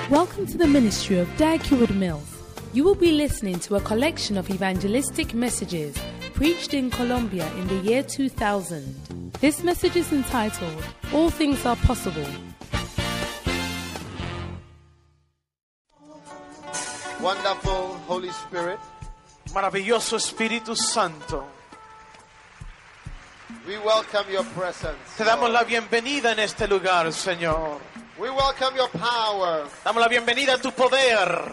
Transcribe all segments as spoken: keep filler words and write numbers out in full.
Welcome to the ministry of Dag Heward-Mills. You will be listening to a collection of evangelistic messages preached in Colombia in the year two thousand. This message is entitled, All Things Are Possible. Wonderful Holy Spirit, Maravilloso Espíritu Santo, we welcome your presence. te damos la bienvenida en este lugar, Señor. We welcome your power. Damos la bienvenida a tu poder.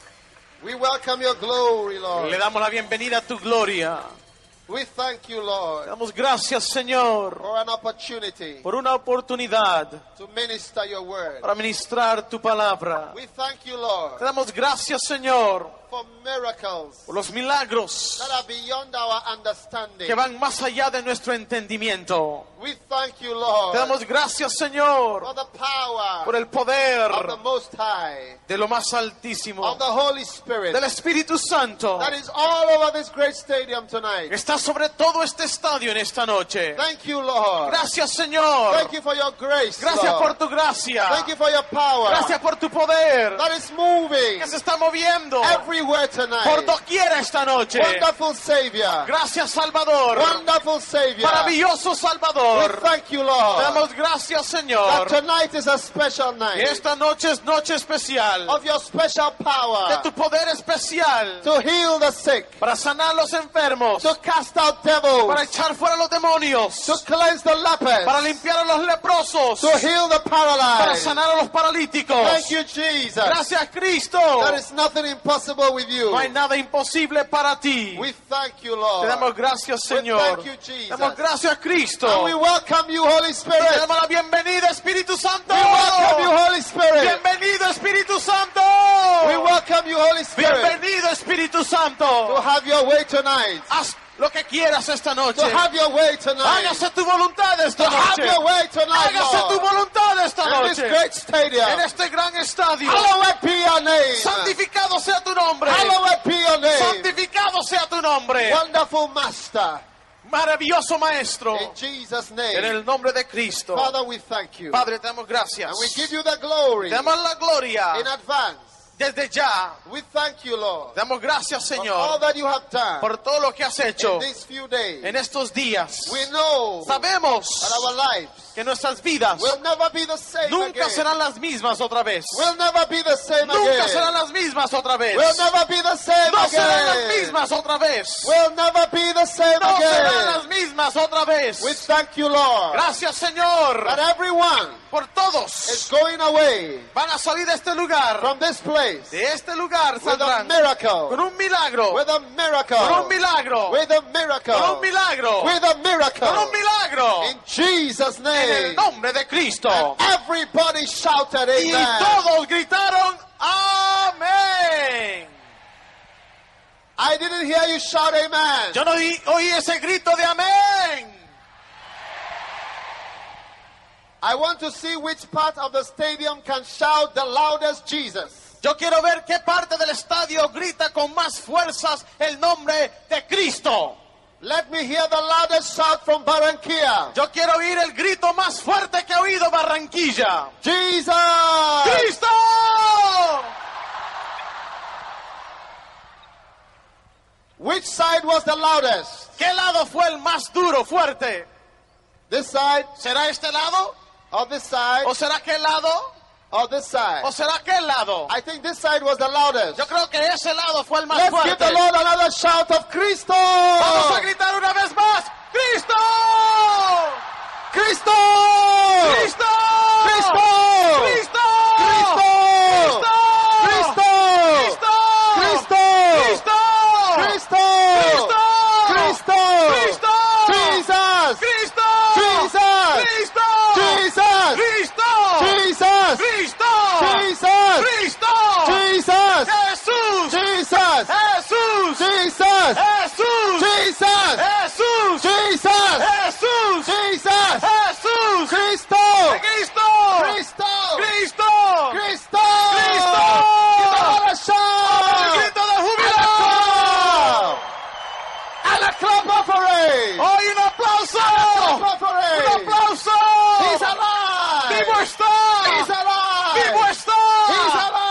We welcome your glory, Lord. Le damos la bienvenida a tu gloria. We thank you, Te Lord, damos gracias, Señor, for an opportunity por una oportunidad to minister your word. para ministrar tu palabra. We thank you, Te Lord, damos gracias, Señor, for miracles por los milagros that are beyond our understanding. que van más allá de nuestro entendimiento. We thank you, Te Lord, damos gracias, for Señor, the power por el poder of the Most High, de lo más altísimo, of the Holy Spirit, del Espíritu Santo, that is all over this great stadium tonight. que está sobre todo este estadio en esta noche. Thank you, Lord. Gracias, Señor. Thank you for your grace, Gracias Lord. por tu gracia. Thank you for your power Gracias por tu poder that is moving que se está moviendo everywhere por tonight. doquiera esta noche. Wonderful Savior. Gracias, Salvador. Wonderful Savior. Maravilloso We Salvador. thank you, Te Lord, damos gracias, that Señor. tonight is a special Que night esta noche es noche especial of your special de power tu poder especial to heal the sick, para sanar los enfermos, to cast out para devils, echar fuera los demonios, to cleanse the lepers, para limpiar a los leprosos, to heal the para paralyzed. sanar a los paralíticos. Thank you, Jesus. Gracias, Cristo. There is nothing impossible with you. No hay nada imposible para ti. We thank you, Te Lord. damos gracias, We Señor. thank you, Te Jesus. damos gracias, Cristo. And we welcome you, Holy Y Spirit. te damos la bienvenida, Espíritu Santo. We welcome you, Holy Spirit. Bienvenido, Espíritu Santo. We welcome you, Holy Spirit, Bienvenido, Espíritu to Santo. have your way tonight. Haz lo que quieras esta noche. To have your way tonight. Hágase tu voluntad esta To have noche. your way tonight, Hágase tu Lord. voluntad esta In this noche. great stadium. En este gran estadio. Hallowed be your name. Santificado sea tu nombre. Hallowed be your name. Santificado sea tu nombre. Wonderful Master. Maravilloso Maestro. In Jesus' En name. el nombre de Cristo. Father, we thank you. Padre, te damos gracias. And we give you the glory Te damos la gloria in advance. desde ya. We thank you, Lord, Te damos gracias, for all Señor, that you have done por todo lo que has hecho in these few days. en estos días. We know that Sabemos our lives que nuestras vidas will never be the same nunca again. serán las mismas otra vez. Will never be the same Nunca again. serán las mismas otra vez. Will never be the same No serán las again. mismas otra vez. Will never be the same No serán again. las mismas otra vez. We thank you, Lord, Gracias, Señor, that everyone por is todos. going away Van a salir de este lugar, from this place de este lugar with a saldrán miracle, con un milagro, with a con un miracle, milagro, with a con un miracle, milagro, with a con un miracle. milagro. In Jesus' En el name. nombre de Cristo. Everybody shouted Y amen. todos gritaron amén. I didn't hear you shout amen. Yo no oí, oí ese grito de amén. I want to see which part of the stadium can shout the loudest Jesus. Yo quiero ver qué parte del estadio grita con más fuerzas el nombre de Cristo. Let me hear the loudest shout from Barranquilla. Yo quiero oír el grito más fuerte que he oído Barranquilla. Jesus! ¡Cristo! Which side was the loudest? ¿Qué lado fue el más duro, fuerte? This side ¿Será este lado? or this side ¿O será aquel lado? or this side? ¿O será aquel lado? I think this side was the loudest. Yo creo que ese lado fue el más Let's give fuerte. the Lord another shout of Cristo! Vamos a gritar una vez más. ¡Cristo! Cristo! ¡Cristo! Cristo! ¡Cristo! Cristo! ¡Cristo! Cristo! ¡Cristo! Cristo! ¡Cristo! Cristo! ¡Cristo! Jesus! ¡Cristo! Jesus! ¡Cristo! Jesus! ¡Cristo! Jesus! ¡Cristo! Jesus! ¡Cristo! Jesus! ¡Jesús! Jesus! ¡Jesús! Jesus! ¡Jesús! Jesus! ¡Jesús! Jesus! ¡Jesús! Jesus! ¡Jesús! Cristo! ¡Cristo! Cristo! ¡Cristo! Cristo! ¡Cristo! Give the Lord a ¡El shout! grito de júbilo! And a clap for it! ¡Hoy un aplauso! Clap for it! ¡Un aplauso! He's alive! ¡Vivo está! He's alive! ¡Vivo está! He's alive!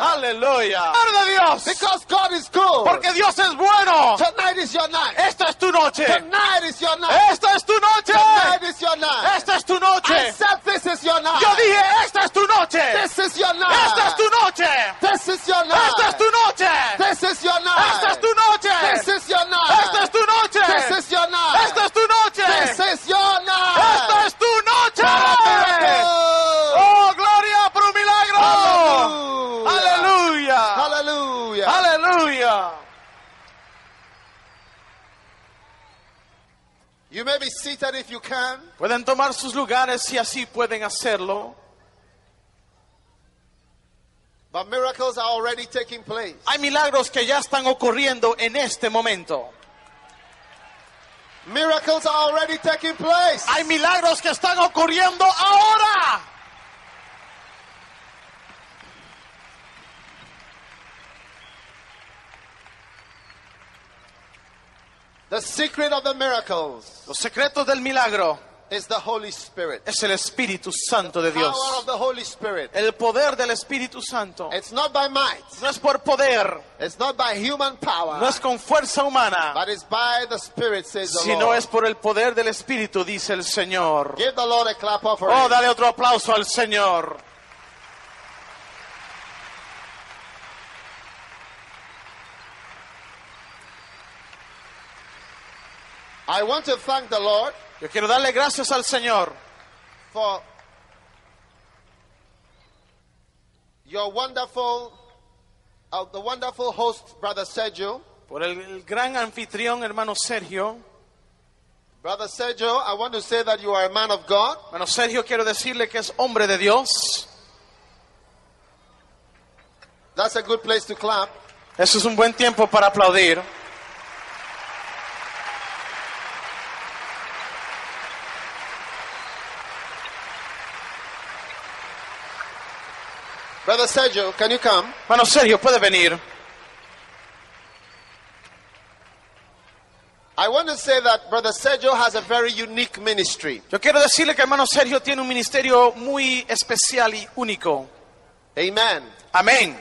Aleluya. Gloria a Dios. Because God is good. Porque Dios es bueno. Tonight is your night. Esta es tu noche. Tonight is your night. Esta es tu noche. Tonight is your night. Esta es tu noche. I said this is your night. Yo dije, esta es tu noche. This is your night. Esta es tu noche. This is your night. Esta es tu noche. This is your night. Esta es tu noche. This is your night. Esta es tu noche. This is your night. Esta es tu noche. This is your night. Esta es tu noche. Hallelujah. Oh, gloria por un milagro. Hallelujah. Aleluya. Hallelujah. Aleluya. You may be seated if you can. Pueden tomar sus lugares si así pueden hacerlo. But miracles are already taking place. Hay milagros que ya están ocurriendo en este momento. Miracles are already taking place. Hay milagros que están ocurriendo ahora. The secret of the miracles Los secretos del milagro is the Holy Spirit. es el Espíritu Santo de Power Dios. of the Holy Spirit. El poder del Espíritu Santo. It's not by might. No es por poder, It's not by human power. no es con fuerza humana, But it's by the Spirit, says the sino Lord. es por el poder del Espíritu, dice el Señor. Give the Lord a clap offering. Oh, dale otro aplauso al Señor. I want to thank the Lord Yo quiero darle gracias al Señor for your wonderful, uh, the wonderful host, Brother Sergio. por el, el gran anfitrión, hermano Sergio. Brother Sergio, I want to say that you are a man of God. Hermano Sergio, quiero decirle que es hombre de Dios. That's a good place to clap. Eso es un buen tiempo para aplaudir. Brother Sergio, can you come? Hermano Sergio, puede venir. I want to say that Brother Sergio has a very unique ministry. Yo quiero decirle que hermano Sergio tiene un ministerio muy especial y único. Amen. Amén.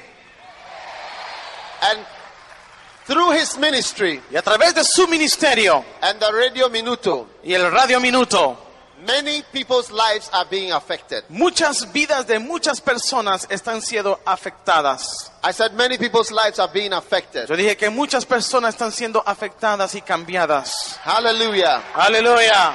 And through his ministry Y a través de su ministerio and the Radio Minuto, y el Radio Minuto, many people's lives are being affected. muchas vidas de muchas personas están siendo afectadas. I said many people's lives are being affected. Yo dije que muchas personas están siendo afectadas y cambiadas. Hallelujah. Aleluya.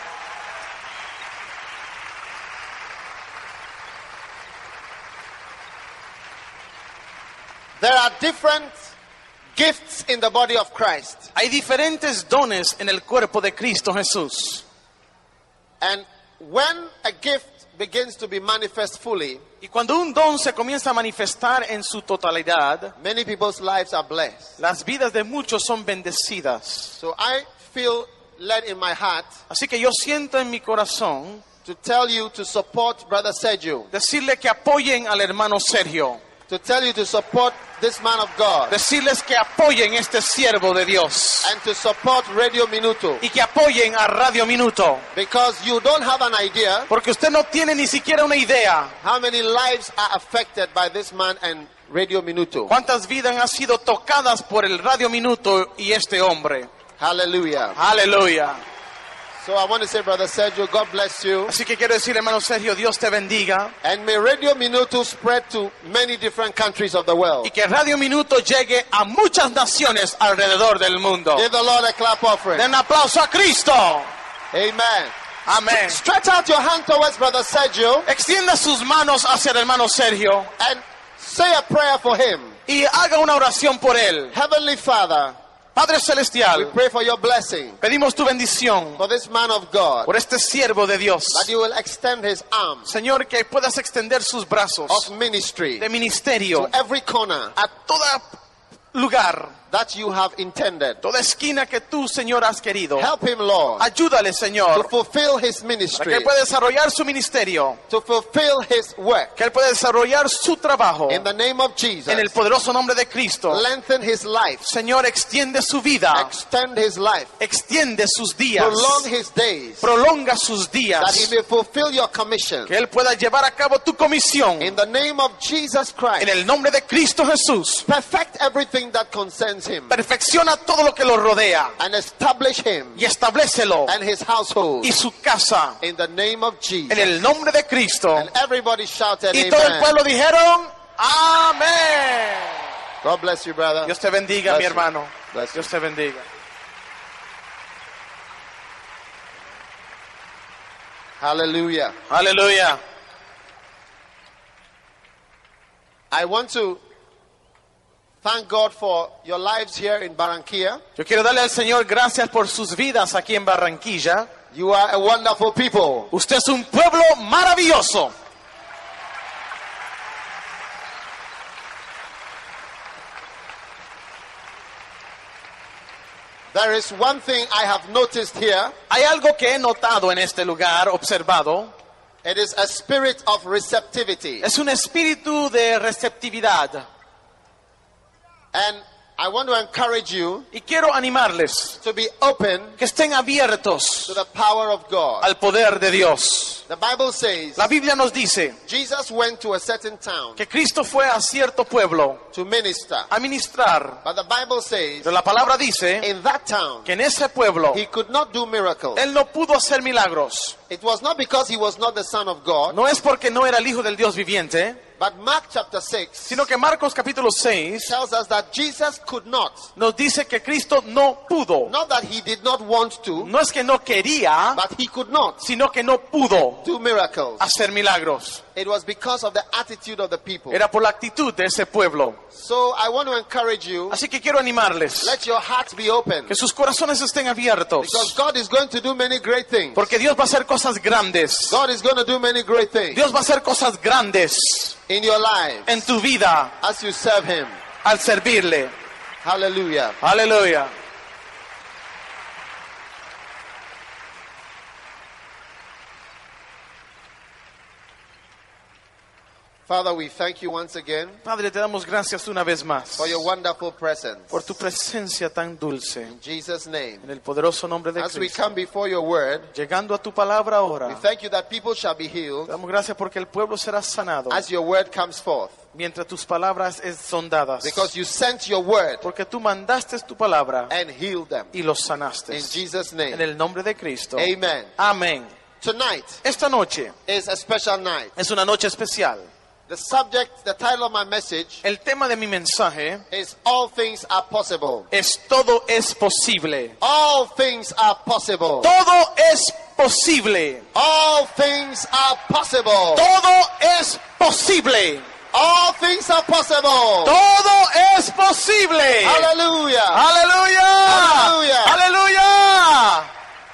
There are different gifts in the body of Christ. Hay diferentes dones en el cuerpo de Cristo Jesús. And when a gift begins to be manifest fully, Y cuando un don se comienza a manifestar en su totalidad, many people's lives are blessed. las vidas de muchos son bendecidas. So I feel led in my heart Así que yo siento en mi corazón to tell you to support Brother Sergio, decirle que apoyen al hermano Sergio, to tell you to support this man of God, decirles que apoyen este siervo de Dios and to support Radio Minuto, y que apoyen a Radio Minuto, because you don't have an idea porque usted no tiene ni siquiera una idea how many lives are affected by this man and Radio Minuto. cuántas vidas han sido tocadas por el Radio Minuto y este hombre. Hallelujah. Aleluya. So I want to say, Brother Sergio, God bless you. Así que quiero decir, hermano Sergio, Dios te bendiga And may Radio Minuto spread to many different countries of the world. y que Radio Minuto llegue a muchas naciones alrededor del mundo. Give the Lord a clap offering. Den un aplauso a Cristo. Amen. Amén. Stretch out your hand towards Brother Sergio Extienda sus manos hacia el hermano Sergio and say a prayer for him. y haga una oración por él. Heavenly Father, Padre we Celestial, pray for your blessing pedimos tu bendición for this man of God, por este siervo de Dios. that you will extend his arms Señor, que puedas extender sus brazos of ministry de to ministerio every corner a todo lugar that you have intended. toda esquina que tú, Señor, has querido. Help him, Lord, Ayúdale, to Señor, fulfill his para que ministry, Él pueda desarrollar su ministerio, to fulfill his work. que Él pueda desarrollar su trabajo. In the name of Jesus, En el poderoso nombre de Cristo. lengthen his life, Señor, extiende su vida, extend his life, extiende sus días, prolong his days, prolonga sus that he días, may fulfill your commission. que Él pueda llevar a cabo tu comisión. In the name of Jesus Christ, En el nombre de Cristo Jesús, perfect everything that concerns him perfecciona todo lo que lo rodea and establish him y establécelo and his household. y su casa. In the name of Jesus. En el nombre de Cristo. And everybody shouted, Y todo el amen. pueblo dijeron, amén. God bless you, brother. Dios te bendiga, Bless mi you. hermano. Bless you. Dios te bendiga. Hallelujah. Aleluya. I want to thank God for your lives here in Barranquilla. Yo quiero darle al Señor gracias por sus vidas aquí en Barranquilla. You are a wonderful people. Usted es un pueblo maravilloso. There is one thing I have noticed here. Hay algo que he notado en este lugar, observado. It is a spirit of receptivity. Es un espíritu de receptividad. And I want to encourage you Y quiero animarles to be open que estén abiertos to the power of God. al poder de Dios. The Bible says La Biblia nos dice Jesus went to a certain town que Cristo fue a cierto pueblo to minister. a ministrar. But the Bible says Pero la palabra dice in that town que en ese pueblo he could not do miracles. Él no pudo hacer milagros. It was not because he was not the Son of God, No es porque no era el Hijo del Dios viviente, but Mark chapter six sino que Marcos capítulo seis tells us that Jesus could not. nos dice que Cristo no pudo. Not that he did not want to, No es que no quería, but he could not sino que no pudo do miracles. hacer milagros. It was because of the attitude of the people. Era por la actitud de ese pueblo. So I want to encourage you, Así que quiero animarles let your hearts be open, que sus corazones estén abiertos, because God is going to do many great things. porque Dios va a hacer cosas grandes. God is going to do many great things Dios va a hacer cosas grandes in your life en tu vida as you serve him. al servirle. Hallelujah. Aleluya. Father, we thank you once again Padre, te damos gracias una vez más for your wonderful presence. por tu presencia tan dulce. In Jesus' name. En el poderoso nombre de As we Cristo. come before your word, Llegando a tu palabra we ahora, thank you that people shall be te healed damos gracias porque el pueblo será sanado as your word comes forth. mientras tus palabras es- son dadas. Because you sent your word Porque tú mandaste tu palabra and healed them. y los sanaste. In Jesus' En name. el nombre de Cristo. Amen. Amén. Tonight Esta noche is a special night. es una noche especial. The subject, the title of my message El tema de mi mensaje is All Things Are Possible. es Todo es posible. All things are possible. Todo es posible. All things are possible. Todo es posible. All things are possible. Todo es posible. Hallelujah. Aleluya. Aleluya. Aleluya.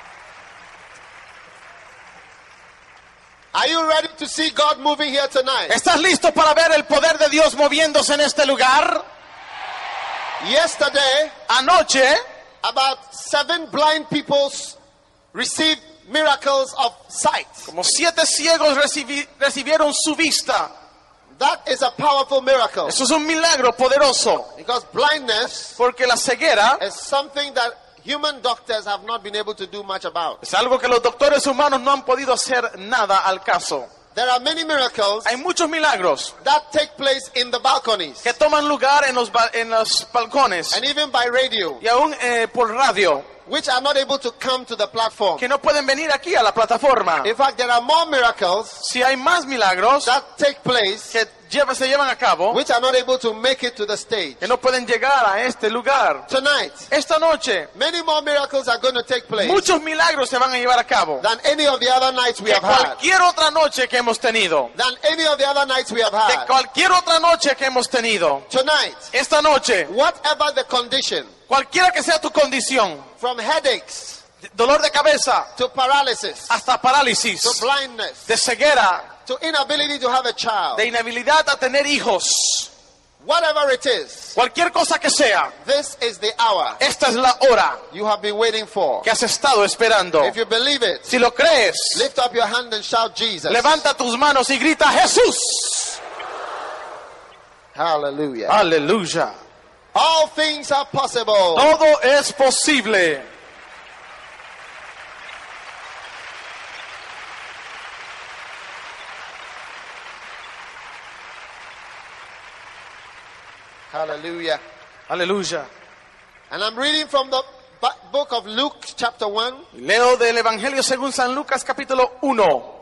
Are you ready to see God moving here tonight? ¿Estás listo para ver el poder de Dios moviéndose en este lugar? Yesterday, Anoche, about seven blind people received miracles of sight. como siete ciegos recibi- recibieron su vista. That is a powerful miracle. Eso es un milagro poderoso. Because blindness Porque la ceguera is something that human doctors have not been able to do much about. es algo que los doctores humanos no han podido hacer nada al caso. There are many miracles Hay muchos milagros that take place in the balconies que toman lugar en los, ba- en los balcones and even by radio, y aún eh, por radio, which are not able to come to the platform. que no pueden venir aquí a la plataforma. In fact, there are more miracles Si hay más milagros that take place que lleva- se llevan a cabo, which are not able to make it to the stage. que no pueden llegar a este lugar. Tonight, Esta noche, many more miracles are going to take place muchos milagros se van a llevar a cabo than any of the other nights we que have had. cualquier otra noche que hemos tenido. Than any of the other nights we have De had. cualquier otra noche que hemos tenido. Tonight, Esta noche, whatever the condition, cualquiera que sea tu condición, from headaches dolor de cabeza to paralysis hasta parálisis, to blindness de ceguera, to inability to have a child, de inhabilidad a tener hijos, Whatever it is, cualquier cosa que sea, this is the hour esta es la hora you have been waiting for. que has estado esperando. If you believe it, Si lo crees, lift up your hand and shout Jesus. levanta tus manos y grita Jesús. Hallelujah. Aleluya. All things are possible. Todo es posible. Hallelujah. Aleluya. And I'm reading from the ba- book of Luke chapter one, Leo del Evangelio según San Lucas capítulo uno,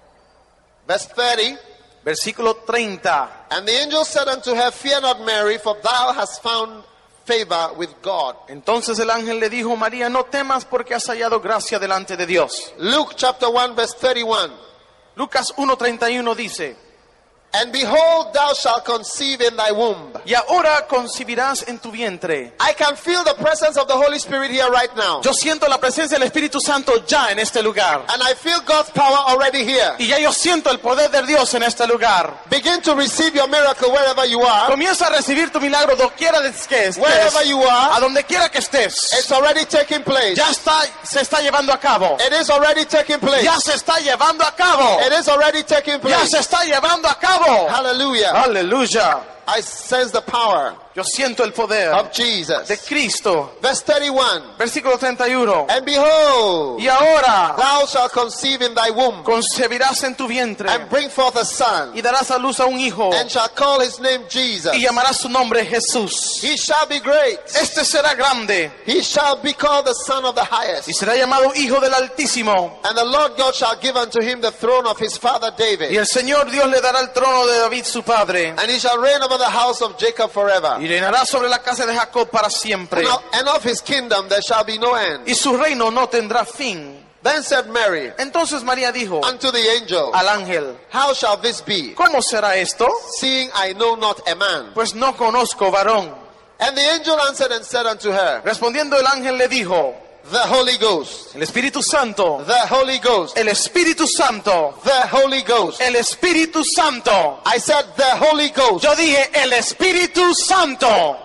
verse thirty. versículo treinta. And the angel said unto her, Fear not, Mary, for thou hast found favor with God. Entonces el ángel le dijo, María, no temas porque has hallado gracia delante de Dios. Luke chapter one, verse thirty-one. Lucas uno treinta y uno dice, And behold, thou shalt conceive in thy womb. y ahora concebirás en tu vientre. I can feel the presence of the Holy Spirit here right now. Yo siento la presencia del Espíritu Santo ya en este lugar. And I feel God's power already here. Y ya yo siento el poder de Dios en este lugar. Begin to receive your miracle wherever you are. Comienza a recibir tu milagro doquiera que estés. Wherever you are, A donde quiera que estés. it's already taking place. Ya está, se está llevando a cabo. It is already taking place. Ya se está llevando a cabo. It is already taking Ya place. se está llevando a cabo. Hallelujah. Aleluya. I sense the power Yo siento el poder of Jesus. de Cristo. Verse thirty-one. Versículo treinta y uno. And behold, Y ahora thou shalt conceive in thy womb concebirás en tu vientre and bring forth a son, y darás a luz a un hijo and shall call his name Jesus. y llamarás su nombre Jesús. He shall be great. Este será grande He shall be called the Son of the y Highest. será llamado Hijo del Altísimo. And the Lord God shall give unto him the throne of his father Y David. el Señor Dios le dará el trono de David su padre And he shall reign over the house of Jacob forever. y reinará sobre la casa de Jacob para siempre. And of, and of his kingdom there shall be no end. Y su reino no tendrá fin. Then said Mary Entonces María dijo unto the angel, al ángel, How shall this be, ¿cómo será esto? seeing I know not a man? Pues no conozco varón. And the angel answered and said unto her, Respondiendo el ángel le dijo, The Holy Ghost, el Espíritu Santo, the Holy Ghost, el Espíritu Santo, the Holy Ghost. el Espíritu Santo. I said the Holy Ghost. Yo dije el Espíritu Santo.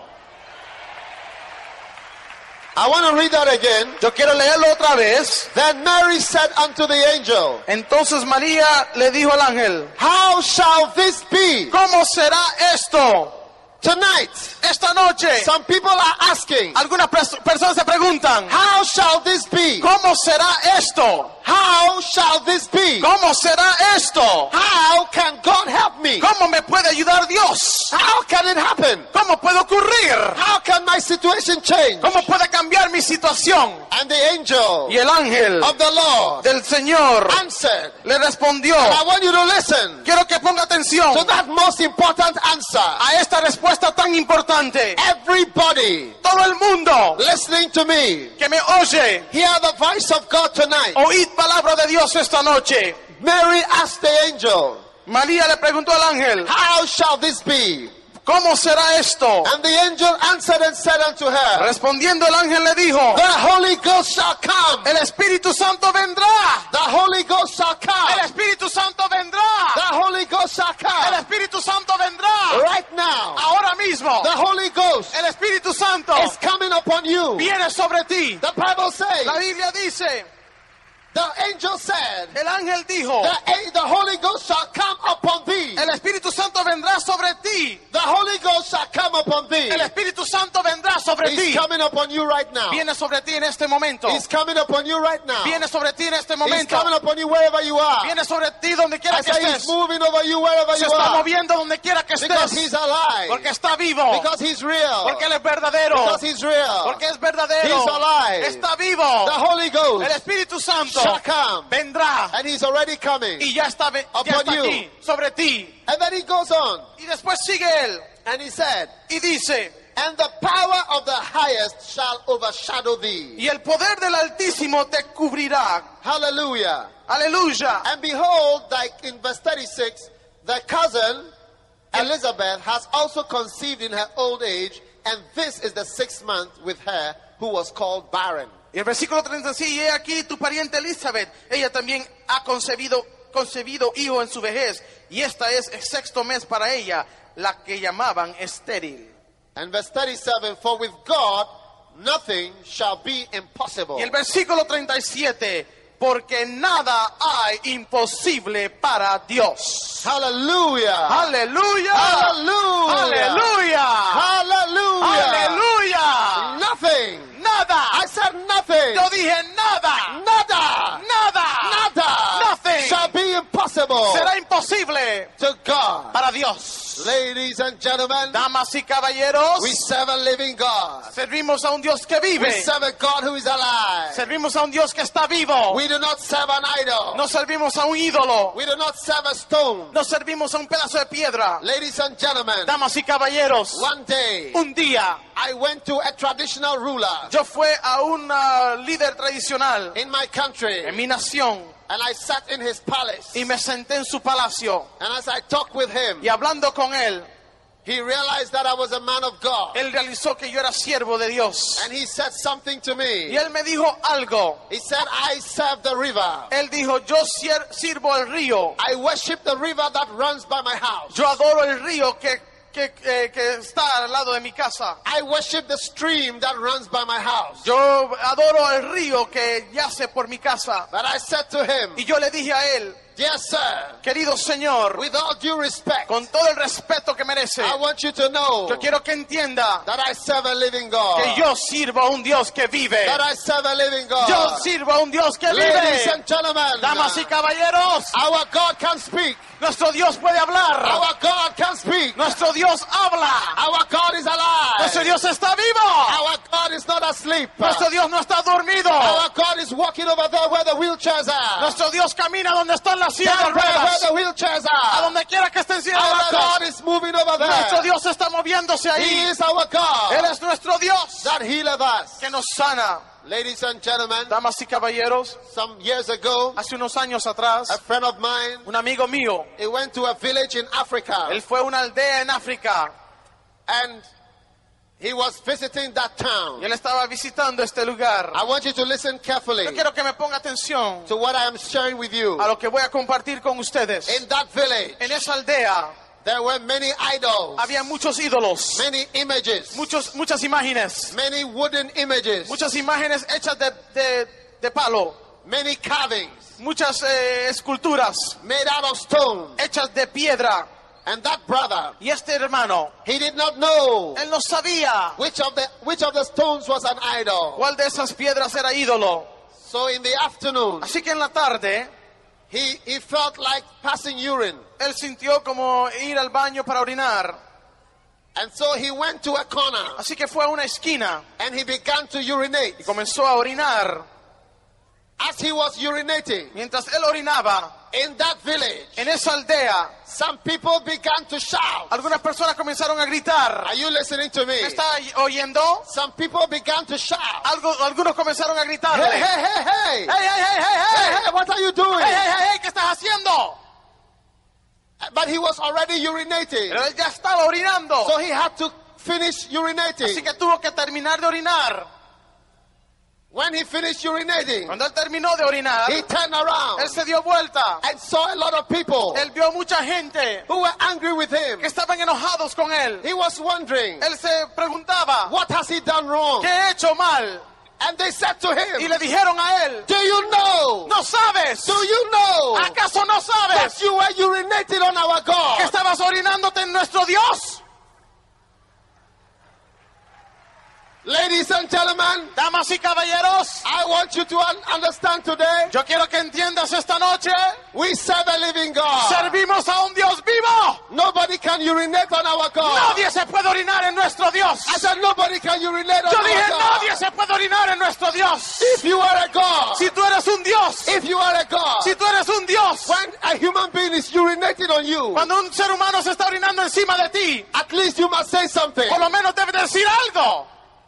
I want to read that again. Yo quiero leerlo otra vez. Then Mary said unto the angel, Entonces María le dijo al ángel, How shall this be? ¿cómo será esto? Tonight, Esta noche, some people are asking, algunas pers- personas se preguntan, How shall this be? ¿cómo será esto? How shall this be? ¿Cómo será esto? How can God help me? ¿Cómo me puede ayudar Dios? How can it happen? ¿Cómo puede ocurrir? How can my situation change? ¿Cómo puede cambiar mi situación? And the angel Y el ángel of the Lord del Señor answered, le respondió, I want you to listen quiero que ponga atención to that most important answer. a esta respuesta tan importante. Everybody Todo el mundo listening to me, que me oye, hear the voice of God tonight. oíd palabra de Dios esta noche. Mary asked the angel, María le preguntó al ángel, How shall this be? ¿cómo será esto? And the angel answered and said unto her, Respondiendo el ángel le dijo, The Holy Ghost shall come. el Espíritu Santo vendrá. The Holy Ghost shall El come. Espíritu Santo vendrá. The Holy Ghost shall El come. Espíritu Santo vendrá. Right now, Ahora mismo, the Holy Ghost el Espíritu Santo is coming upon you. viene sobre ti. The Bible says, La Biblia dice, the angel said, el ángel dijo, the, the Holy Ghost shall come upon thee. el Espíritu Santo vendrá sobre ti. The Holy Ghost shall come upon thee. El Espíritu Santo vendrá sobre He's ti. coming upon you right now. Viene sobre ti en este momento. He's coming upon you right now. Viene sobre ti en este He's momento. coming upon you wherever you are. Viene sobre ti donde quiera I que say estés. he's moving over you wherever Se you está are. moviendo donde quiera que Because estés. he's alive. Porque está vivo. Because he's real. Porque Él es verdadero. Because he's real. Porque es verdadero. He's alive. Está The vivo. Holy Ghost El Espíritu Santo shall come. vendrá. And he's already coming. Y ya está, ve- ya Upon está you. aquí, sobre ti. And then he goes on. Y después sigue Él. And he said, Y dice, And the power of the highest shall overshadow thee. y el poder del Altísimo te cubrirá. Hallelujah. Aleluya. And behold, like in verse thirty-six, the cousin Elizabeth has also conceived in her old age, and this is the sixth month with her who was called barren. Y el versículo treinta y seis, y he aquí tu pariente Elizabeth, ella también ha concebido, concebido hijo en su vejez, y esta es el sexto mes para ella, la que llamaban estéril. And verse thirty-seven, for with God nothing shall be impossible. Y el versículo treinta y siete, porque nada hay imposible para Dios. Hallelujah. Aleluya. Hallelujah. Aleluya. Hallelujah. Aleluya. Nothing. Nada. I said nothing. Yo dije nada. Nada. Nada. Nada. Nothing. Shall be impossible Será imposible to God. para Dios. Ladies and gentlemen, Damas y caballeros, we serve a living God. servimos a un Dios que We vive. serve a God who is alive. Servimos a un Dios que está vivo. We do not serve an idol. No servimos a un ídolo. We do not serve a stone. No servimos a un pedazo de piedra. Ladies and gentlemen, Damas y caballeros, one day un día I went to a traditional ruler yo fui a un uh, líder tradicional in my country, en mi nación and I sat in his palace. y me senté en su palacio And as I talked with him, y hablando con él, he realized that I was a man of God. él realizó que yo era siervo de Dios. And he said something to Y me. él me dijo algo. He said, I serve the river. Él dijo, yo sier- sirvo el río. I worship the river that runs by my house. Yo adoro el río que, que, eh, que está al lado de mi casa. I worship the stream that runs by my house. Yo adoro el río que yace por mi casa. But I said to him, Y yo le dije a él, dear sir, querido Señor, with all due respect, con todo el respeto que merece, I want you to know yo quiero que entienda that I serve a living God. que yo sirvo a un Dios que vive. That I serve a living God. Yo sirvo a un Dios que Ladies vive. and gentlemen, Damas y caballeros, our God can speak. nuestro Dios puede hablar. Our God can speak. Nuestro Dios habla. Our God is alive. Nuestro Dios está vivo. Our God is not asleep. Nuestro Dios no está dormido. Our God is walking over there where the wheelchairs are. Nuestro Dios camina donde están las sillas de Down there where ruedas. the wheelchairs A are. donde quiera que estén sillas de Our God ruedas. is moving over Nuestro there. Dios está moviéndose He ahí. is our Él God es nuestro Dios that healeth us. que nos sana. Ladies and gentlemen, Damas y caballeros, some years ago, hace unos años atrás, a friend of mine, un amigo mío, he went to a village in Africa, él fue a una aldea en África and he was visiting that town. y él estaba visitando este lugar. I want you to listen carefully Yo quiero que me ponga atención to what I am sharing with you. a lo que voy a compartir con ustedes. In that village, En esa aldea there were many idols, había muchos ídolos, many images, muchos, muchas imágenes, many wooden images, muchas imágenes hechas de, de, de palo, many carvings muchas eh, esculturas made out of stone. hechas de piedra. And that brother, Y este hermano, he did not know él no sabía which of the which of the stones was an idol. cuál de esas piedras era ídolo. So in the afternoon, Así que en la tarde, he, he felt like passing urine. él sintió como ir al baño para orinar. And so he went to a corner Así que fue a una esquina and he began to urinate. y comenzó a orinar. As he was urinating Mientras él orinaba, in that village, en esa aldea, some people began to shout. algunas personas comenzaron a gritar. Are you listening to me? ¿Me está oyendo? Some people began to shout. Algo, algunos comenzaron a Hey, gritarle. hey, hey, hey! ¡Hey, hey, hey, hey, Hey, hey! hey, what are you doing? ¡Hey, hey, hey, hey! ¿Qué estás haciendo? But he was already urinating. Pero él ya estaba orinando. So he had to finish urinating. Así que tuvo que terminar de orinar. When he finished urinating, Cuando él terminó de orinar, he turned around él se dio vuelta. and saw a lot of people Él vio mucha gente who were angry with him. que estaban enojados con él. He was wondering, Él se preguntaba, what has he done wrong? ¿qué he hecho mal? And they said to Y him, le dijeron a él, do you know? ¿no sabes? Do you know ¿Acaso no that sabes you were urinating on our que God? estabas orinándote en nuestro Dios? Ladies and gentlemen, Damas y caballeros, I want you to un- understand today, yo quiero que entiendas esta noche, we serve a living God. servimos a un Dios vivo. Nobody can urinate on our God. Nadie se puede orinar en nuestro Dios. I said nobody can urinate on Yo our dije, God. nadie se puede orinar en nuestro Dios. If you are a God, Si tú eres un Dios, if you are a God, si tú eres un Dios, when a human being is urinating on you, cuando un ser humano se está orinando encima de ti, at least you must say something. por lo menos debes decir algo.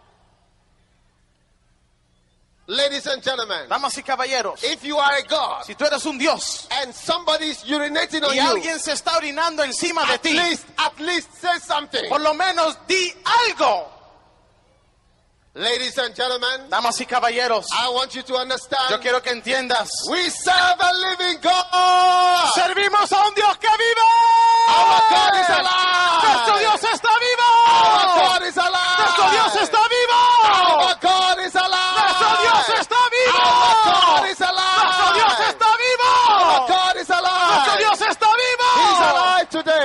Ladies and gentlemen, Damas y caballeros, if you are a God si tú eres un Dios and somebody is urinating on y you, alguien se está orinando encima de at ti, least, at least say something. por lo menos di algo. Ladies and gentlemen, Damas y caballeros, I want you to understand, yo quiero que entiendas, we serve a living God. servimos a un Dios que vive. Our God is alive.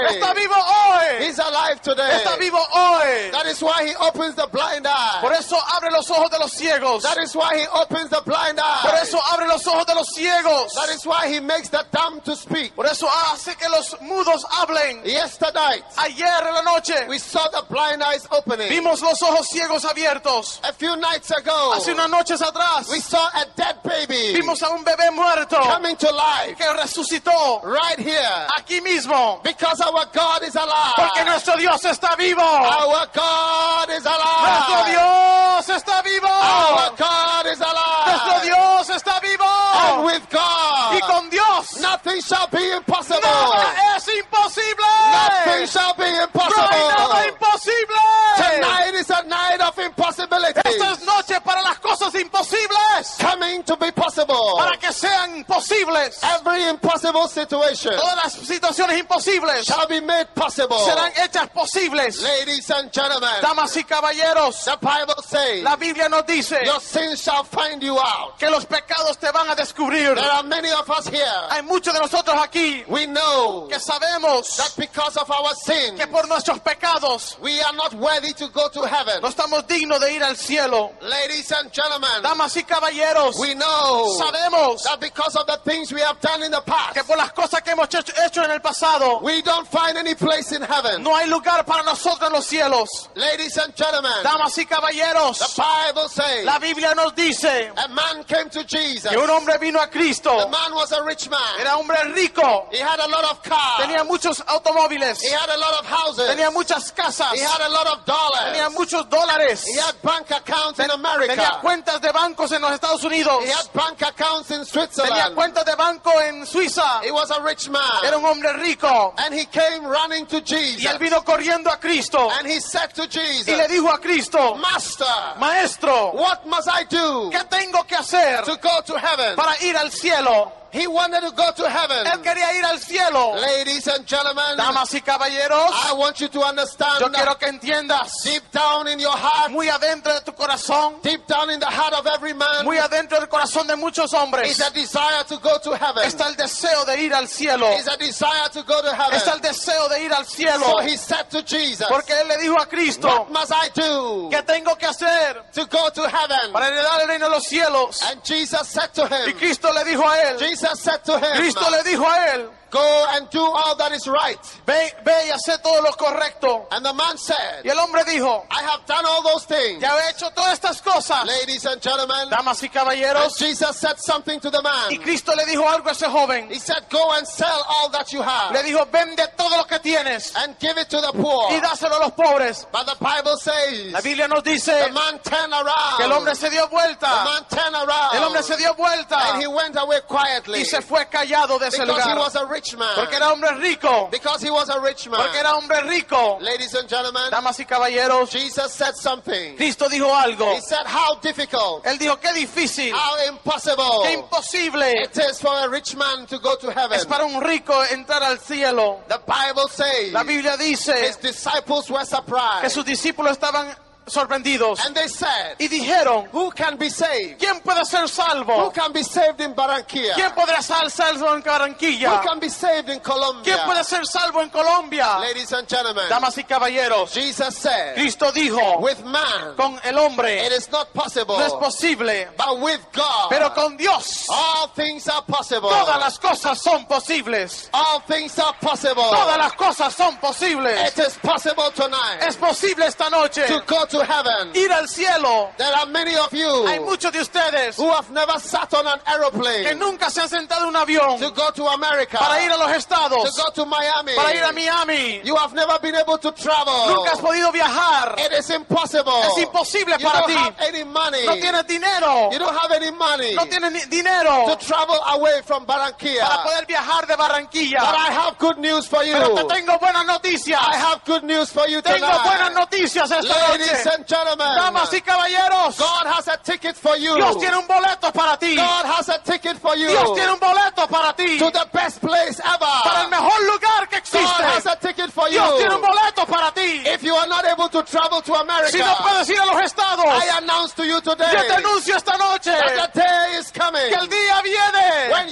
today. Está vivo hoy. He's alive today. Está vivo hoy. That is why he opens the blind eye. Por eso abre los ojos de los ciegos. That is why he opens the blind Por eye. eso abre los ojos de los ciegos. That is why he makes the dumb to speak. Por eso hace que los mudos hablen. Yesterday, Ayer en la noche we saw the blind eyes opening. vimos los ojos ciegos abiertos. A few nights ago, Hace unas noches atrás we saw a dead baby vimos a un bebé muerto coming to life que resucitó right here. aquí mismo. Because our God is Porque alive. nuestro Dios está vivo. Our God is Nuestro alive. Dios está vivo. Our God is Nuestro alive. Dios está vivo. And with Y God, con Dios nothing shall be impossible. nada es imposible. Nothing shall be No hay nada impossible. imposible. Tonight is a night of impossibilities Esta es noche para las cosas imposibles, coming to be possible. para que sean posibles. Every impossible situation Todas las situaciones imposibles shall be made possible. serán hechas posibles. Ladies and gentlemen, Damas y caballeros, the Bible says la Biblia nos dice your sins shall find you out. que los pecados te van a descubrir. There are many of us here. Hay muchos de nosotros aquí We know que sabemos that because of our sin, que por nuestros pecados we are not worthy to go to heaven. no estamos dignos de ir al cielo. Ladies and gentlemen, Damas y caballeros, we know sabemos that because of the things we have done in the past, que por las cosas que hemos hecho, hecho en el pasado, we don't find any place in heaven. no hay lugar para nosotros en los cielos. Ladies and gentlemen, Damas y caballeros, the Bible says la Biblia nos dice a man came to Jesus. que un hombre vino a The Cristo. man was a rich man. Era hombre rico, He had a lot of cars. tenía muchos automóviles, He had a lot of houses. tenía muchas casas, He had a lot of tenía dollars. muchos dólares, He had bank accounts in tenía America. cuentas de bancos en los Estados Unidos, He had bank accounts in tenía Switzerland. cuentas de banco en Suiza. He was a rich Era man. un hombre rico And he came running to y Jesus. él vino corriendo a Cristo And he said to y le Jesus, dijo a Cristo: Master, Maestro, what must I do ¿qué tengo que hacer to go to heaven? para ir al cielo? He wanted to go to heaven. Él quería ir al cielo. Ladies and gentlemen, Damas y caballeros, I want you to understand yo that quiero que entiendas deep down in your heart, muy adentro de tu corazón, deep down in the heart of every man, muy adentro del corazón de muchos hombres, is a desire to go to heaven. está el deseo de ir al cielo. Is a desire to go to Está el heaven. deseo de ir al cielo. So he said to Jesus, Porque él le dijo a Cristo: what must I do ¿qué tengo que hacer to go to heaven? para heredar el reino de los cielos? And Jesus said to Y him, Cristo le dijo a él, Jesus said to him, Cristo le dijo a él: go and do all that is right. ve, ve y hace todo lo correcto. And the man said, Y el hombre dijo: I have done all those things. ya he hecho todas estas cosas. Ladies and gentlemen, Damas y and caballeros, Jesus said something to the y man. Cristo le dijo algo a ese joven. He said, go and sell all that you have Le dijo: vende todo lo que tienes and give it to the poor. y dáselo a los pobres. But the Bible says, La Biblia nos dice the man turned que el hombre around. se dio The vuelta. man turned around. El hombre se dio vuelta And he went away quietly. y se fue callado de ese Because he lugar. was a rich man. Porque era hombre rico. Because he was a rich man. Porque era hombre rico. Ladies and gentlemen, Damas y caballeros, Jesus said something. Cristo dijo algo. He said, how difficult, Él dijo: qué difícil, how impossible qué imposible it is for a rich man to go to heaven. es para un rico entrar al cielo. The Bible says La Biblia dice his disciples were que surprised. sus discípulos estaban sorprendidos And they said, y dijeron: who can be saved? ¿quién puede ser Who salvo? can be saved in Barranquilla? ¿Quién podrá ser salvo en Who Barranquilla? can be saved in Colombia? ¿Quién puede ser salvo en Colombia? Ladies and gentlemen, Damas y caballeros, Jesus said, Cristo dijo: with man con el hombre it is not possible, no es posible, but with God pero con Dios all things are possible. todas las cosas son posibles. All things are possible. Todas las cosas son posibles. It is possible tonight Es posible esta noche to go to heaven. ir al cielo. There are many of Hay you muchos de ustedes who have never sat on an que aeroplane nunca se han sentado en un avión to go to America, para ir a los to estados, go to Miami. para ir a Miami. You have never been able to travel. Nunca has podido viajar. It is impossible. Es imposible You para don't ti. have any money. No tienes dinero. You don't have any money No tienes ni dinero to travel away from para Barranquilla. poder viajar de But Barranquilla. I have good news for you. Pero te tengo buenas noticias. I have good news for you Tengo buenas tonight. noticias esta Ladies noche. and gentlemen, Damas y caballeros, God has a ticket for you. Dios tiene un boleto para ti. God has a ticket for you Dios tiene un boleto para ti. to the best place Para el ever. mejor lugar que God has existe. a ticket for you. Dios tiene un boleto para ti. If you are not able to travel to America, Si no puedes ir a los estados, I announce to you today yo te anuncio esta noche that the day is coming que el día viene when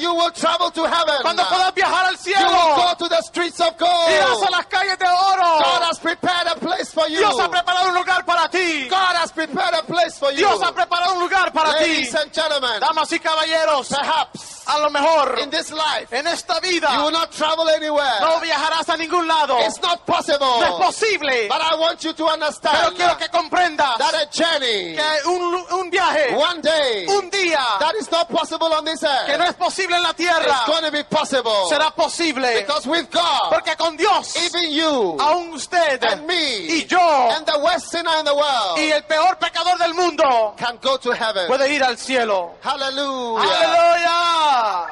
you will travel to heaven. Cuando puedas viajar al You will go cielo. to the streets of gold. Irás a las calles de oro. God has prepared a place for you. Dios ha preparado un lugar para ti. God has prepared a place for you. Dios ha preparado un lugar para ti. Ladies and gentlemen, Damas y caballeros, perhaps a lo mejor in this life en esta vida you will not travel anywhere. no viajarás a ningún lado. It's not possible. No es posible. But I want you to Pero understand quiero que comprendas that a journey, que un, un viaje, one day, un día, that is not possible on this que no earth. es posible en la It's tierra, going to be possible. será posible. Because with God, Porque con Dios, even you aún usted and me y yo and the worst sinner in the world y el peor pecador del mundo can go to heaven. puede ir al cielo. Hallelujah. ¡Aleluya!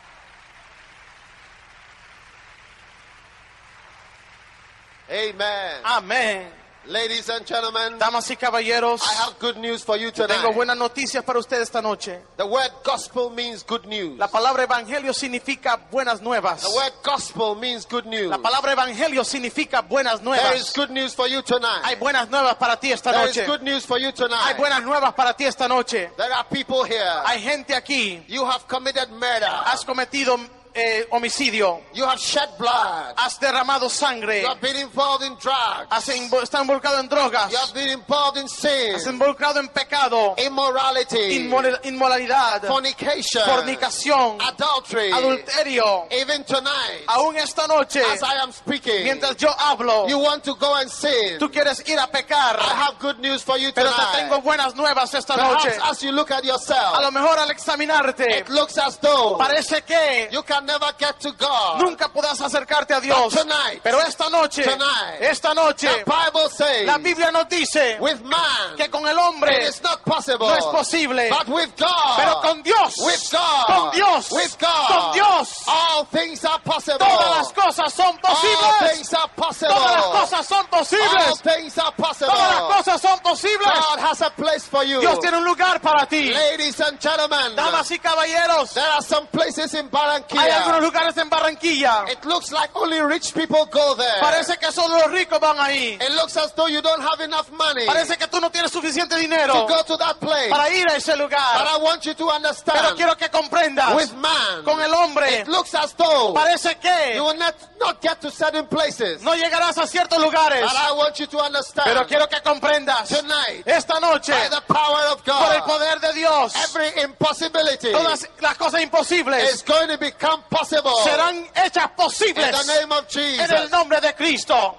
Amen. Amén. Ladies and gentlemen, Damas y caballeros, I have good news for you tengo tonight. buenas noticias para usted esta noche. The word gospel means good news. La palabra evangelio significa buenas nuevas. The word gospel means good news. La palabra evangelio significa buenas There is nuevas. good news for you tonight. Hay buenas nuevas para ti esta There is noche. good news for you Hay tonight. buenas nuevas para ti esta noche. There are people here. Hay gente aquí. You have committed murder. Has cometido eh, homicidio. You have shed blood. Has derramado sangre. You have been involved in drugs. Has invo- está involucrado en drogas. You have been involved in sin, Has involucrado en pecado. immorality, Inmor- Inmoralidad. fornication, Fornicación. adultery. Adulterio. Even tonight, Aún esta noche, as I am speaking, mientras yo hablo, you want to go and sin. tú quieres ir a pecar. I have good news for you Pero te tengo tonight. buenas nuevas esta Perhaps noche. as you look at A yourself, lo mejor al examinarte, it looks as though parece que you can never get to God. nunca podrás acercarte a Dios. But tonight, Pero esta noche, tonight, esta noche, the Bible says, la Biblia nos dice with man, que con el it hombre is not possible. no es posible. But with God, Pero con Dios, with God, con Dios, with God, con Dios, all things are possible. todas las cosas son All posibles. things are possible. Todas las cosas son All posibles. things are possible. Todas las cosas son posibles. God has a place for you. Dios tiene un lugar para ti. Ladies and gentlemen, Damas y caballeros, there are some places in hay algunos Barranquilla. lugares en Barranquilla. It looks like only rich people go there. Parece que solo los ricos van ahí. It looks as though you don't have enough money Parece que tú no tienes suficiente to dinero go to that place. para ir a ese But lugar. I want you to Pero understand, quiero que comprendas, with man, con el hombre, it looks as though parece you que will not, not get to certain places. no llegarás a ciertos lugares. But I want you to understand, Pero quiero que comprendas, tonight, esta noche, by the power of por el God, poder de Dios, every impossibility todas las cosas imposibles is going to become possible serán hechas in posibles the name of en el Jesus. nombre de Cristo.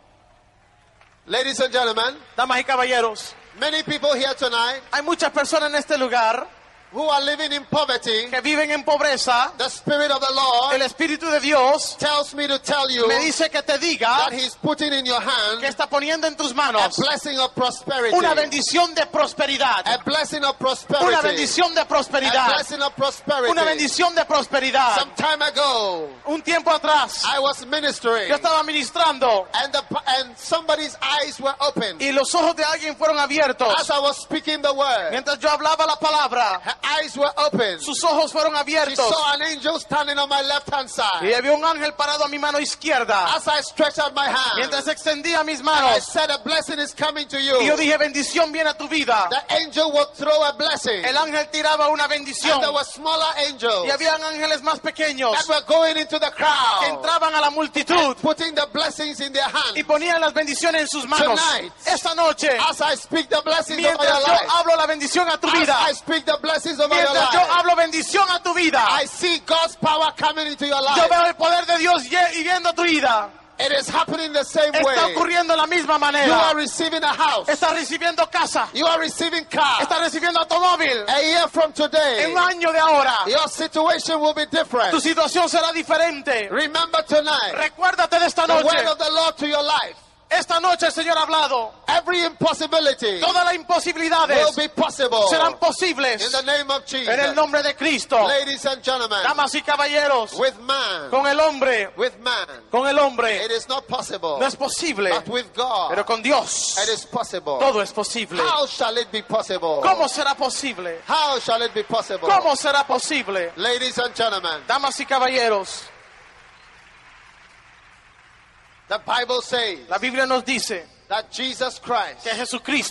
Ladies and gentlemen, Damas y caballeros, many people here tonight hay muchas personas en este lugar who are living in poverty. que viven en pobreza. The Spirit of the Lord El Espíritu de Dios tells me to tell you me dice que te diga that He's putting in your que hand está poniendo en tus a manos blessing of prosperity. una bendición de prosperidad. A blessing of Una prosperity. bendición de A prosperidad. blessing of prosperity. Una bendición de prosperidad. Some time ago, Un tiempo atrás, I was ministering, yo estaba ministrando and the and somebody's eyes were open y los ojos de alguien fueron abiertos. as I was speaking the word. Mientras yo hablaba la palabra, Her eyes were open. sus ojos fueron She abiertos. saw an angel standing on my left hand Y side. había un ángel parado a mi mano izquierda. As I stretched out my hand, Mientras extendía mis I manos, said, "A blessing is coming to y yo you." dije, bendición viene a tu vida. The angel would throw a blessing, El ángel tiraba una and bendición. there were smaller angels Y habían ángeles más pequeños that were going into the que crowd, entraban a la multitud putting the blessings in their hands. y ponían las bendiciones en sus manos. Tonight, Esta noche, As I speak the blessings over mientras your yo life, hablo la bendición a tu as vida, I speak the blessings over your mientras yo life, hablo bendición a tu vida, I see God's power coming into your yo life. veo el poder de Dios ye- hiriendo tu vida. It is happening the same Está way. ocurriendo de la misma You are manera. receiving a house. Estás recibiendo casa, You are receiving car. estás recibiendo automóvil. A year from today, En un año de ahora, your situation will be tu different. situación será diferente. Remember tonight, Recuérdate de esta the noche. word of the Lord to your life. Esta noche el Señor ha hablado. Every impossibility Todas las will imposibilidades be possible serán in posibles the name of en el Jesus. nombre de Cristo. Ladies and gentlemen, Damas y caballeros, with man, con el hombre, with man, con el hombre, it is not possible. no es posible, But with God, pero con Dios it is possible. todo es posible. How shall it be possible? ¿Cómo será posible? How shall it be possible? ¿Cómo será posible? Ladies and gentlemen, Damas y caballeros, the Bible says la Biblia nos dice that Jesus Christ que Jesucristo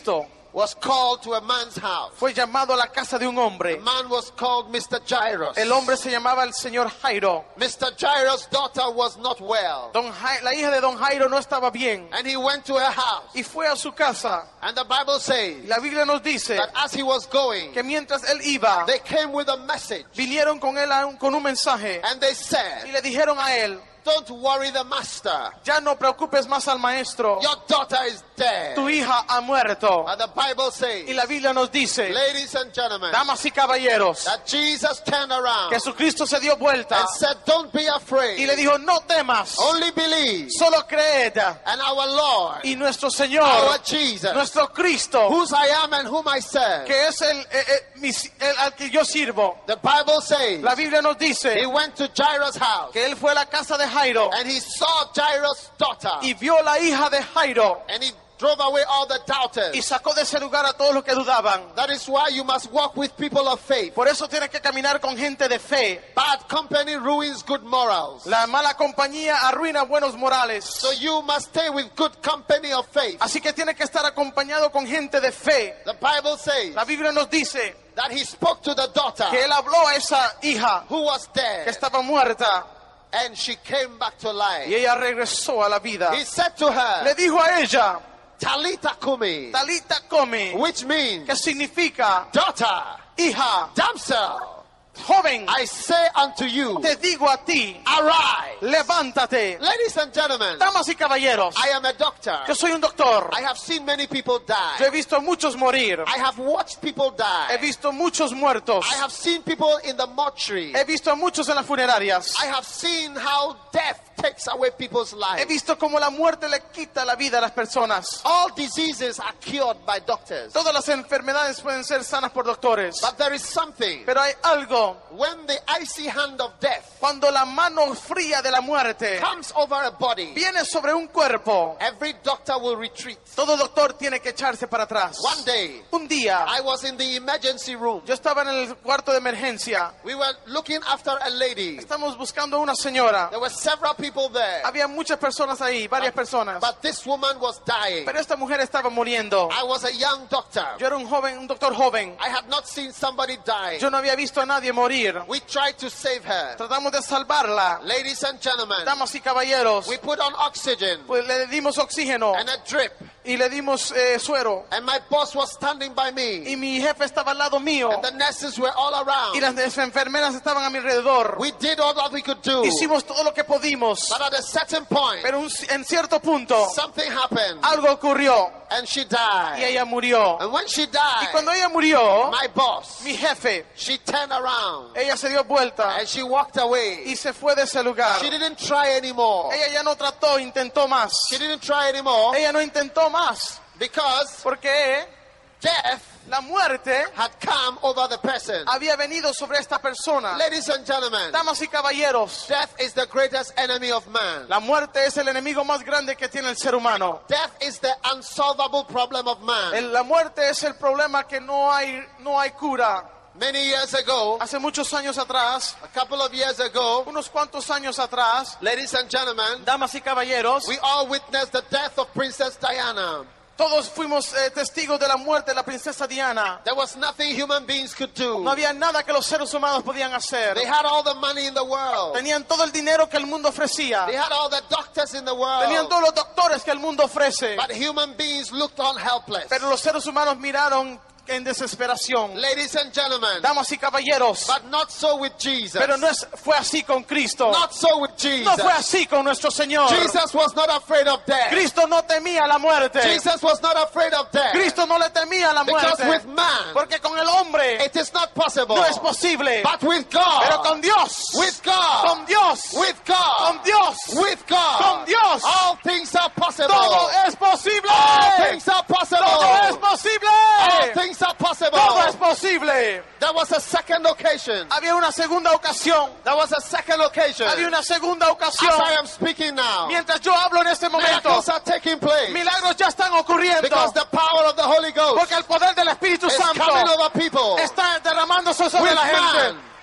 was called to a man's house. fue llamado a la casa de un The hombre. man was called Mister Jairus. El hombre se llamaba el señor Jairo. Mister Jairus' daughter was not well. Don Jai- la hija de don Jairo no estaba bien And he went to her house. y fue a su casa. And the Bible says Y la Biblia nos dice that as he was going, que mientras él iba, they came with a message. vinieron con él a un- con un mensaje And they y said, le dijeron a él, don't worry the master. ya no preocupes más al maestro, Your daughter is dead. tu hija ha muerto. And the Bible says, Y la Biblia nos dice, ladies and gentlemen, damas y caballeros, that Jesus turned around Jesucristo se dio vuelta and said, don't be y le afraid. dijo, no temas, Only believe. solo creed. And our Lord, Y nuestro our Señor, Jesus, nuestro Cristo, whose I am and whom I serve. que es el, eh, eh, mi- el al que yo sirvo, The Bible says la Biblia nos he dice went to Jairus' house que él fue a la casa de Jairo and he saw Jairus' daughter y vio la hija de Jairo and he drove away all the doubters. y sacó de ese lugar a todos los que dudaban. That is why you must walk with people of faith. Por eso tienes que caminar con gente de fe. Bad company ruins good morals. La mala compañía arruina buenos morales. So you must stay with good company of faith. Así que tienes que estar acompañado con gente de fe. The Bible says La Biblia nos dice that he spoke to the daughter que él habló a esa hija who was que dead estaba muerta and she came back to y life. ella regresó a la vida. He said to Le her, dijo a ella, Talita Kumi, Talita come, which means, que significa daughter, hija, damsel, joven, I say unto you, te digo a ti, arise. levántate. Ladies and gentlemen, Damas y caballeros, I am a doctor. yo soy un doctor. I have seen many people Yo he die. visto muchos morir. I have watched people He die. visto muchos muertos. I have seen people in the mortuary. He visto muchos en las funerarias. I have seen how death takes away people's He lives. visto cómo la muerte le quita la vida a las personas. All diseases are cured by doctors. Todas las enfermedades pueden ser sanas por doctores. But there is something. Pero hay algo. When the icy hand of death Cuando la mano fría de la muerte comes over a body, viene sobre un cuerpo, every doctor will retreat. todo doctor tiene que echarse para atrás. One day, Un día, I was in the emergency room. yo estaba en el cuarto de emergencia. We were looking after a lady. Estamos buscando una señora. There were several people there. Había muchas personas ahí, varias personas. But this woman was dying. Pero esta mujer estaba muriendo. I was a young doctor. Yo era un joven, un doctor joven. I had not seen somebody die. Yo no había visto a nadie morir. We tried to save her. Tratamos de salvarla. Ladies and gentlemen, Damas y caballeros, we put on oxygen pues le dimos oxígeno and a drip. y le dimos eh, suero. And my boss was standing by me. Y mi jefe estaba al lado mío. And the nurses were all around. Y las enfermeras estaban a mi alrededor. We did all that we could do. Hicimos todo lo que pudimos. But at a certain point, Pero un- en cierto punto, something happened. algo ocurrió And she y died. ella murió. And when she Y died, cuando ella murió, my boss, mi jefe, she turned around ella se dio vuelta and she walked away. y se fue de ese lugar. She didn't try anymore. Ella ya no trató, intentó más. She didn't try anymore Ella no intentó más. because Porque death la muerte had come over the person. había venido sobre esta persona. Ladies and gentlemen, Damas y caballeros, death is the greatest enemy of man. la muerte es el enemigo más grande que tiene el ser humano. Death is the unsolvable problem of man. El- la muerte es el problema que no hay, no hay cura. Many years ago, Hace muchos años atrás, a couple of years ago, unos cuantos años atrás, ladies and gentlemen, damas y caballeros, we all witnessed the death of Princess Diana. todos fuimos eh, testigos de la muerte de la princesa Diana. There was nothing human beings could do. No había nada que los seres humanos podían hacer. They had all the money in the world. Tenían todo el dinero que el mundo ofrecía. They had all the doctors in the Tenían world. todos los doctores que el mundo ofrece. But human beings looked on helpless. Pero los seres humanos miraron en desesperación. Ladies and gentlemen, Damas y caballeros, but not so with Jesus. pero no es, fue así con Cristo. Not so with Jesus. No fue así con nuestro Señor. Jesus was not afraid of death. Cristo no temía la muerte. Jesus was not afraid of death. Cristo no le temía la Because muerte. with man, Porque con el hombre it is not possible. no es posible. But with God, Pero con Dios, with God, con Dios, with God, con Dios, with God, con Dios, all things are possible. todo es posible. All things are possible. Todo es posible. All things are possible. Todo es posible. There was a second occasion. Había una segunda ocasión. There was a second occasion. Había una segunda As ocasión. I am speaking now, Mientras yo hablo en este momento, miracles are taking place. milagros ya están ocurriendo. Because the power of the Holy Ghost Porque el poder del Espíritu is Santo coming over people. está derramándose sobre With la gente. man.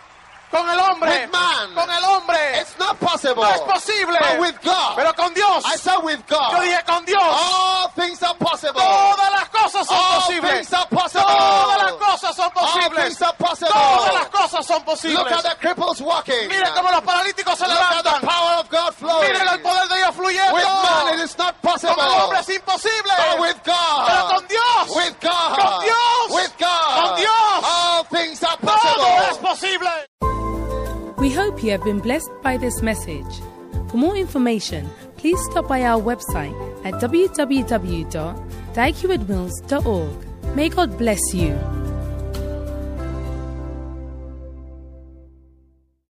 Con el hombre. With man. Con el hombre. It's not possible. No es posible. But with God. Pero con Dios. I said with God. Yo dije con Dios. All things are possible. Todas las cosas son All posibles. things are possible. Todas las cosas son All posibles. things are possible. Todas las cosas son posibles. Look at the cripples walking. Miren cómo los paralíticos se Look at the levantan. power of God flowing. Miren el poder de Dios fluyendo. With man it is not possible. Con el hombre es imposible. But with God. Pero con Dios. With God. Con Dios. With God. Con Dios. All things are Todo es possible. posible. We hope you have been blessed by this message. For more information, please stop by our website at w w w dot dike wood mills dot org. May God bless you.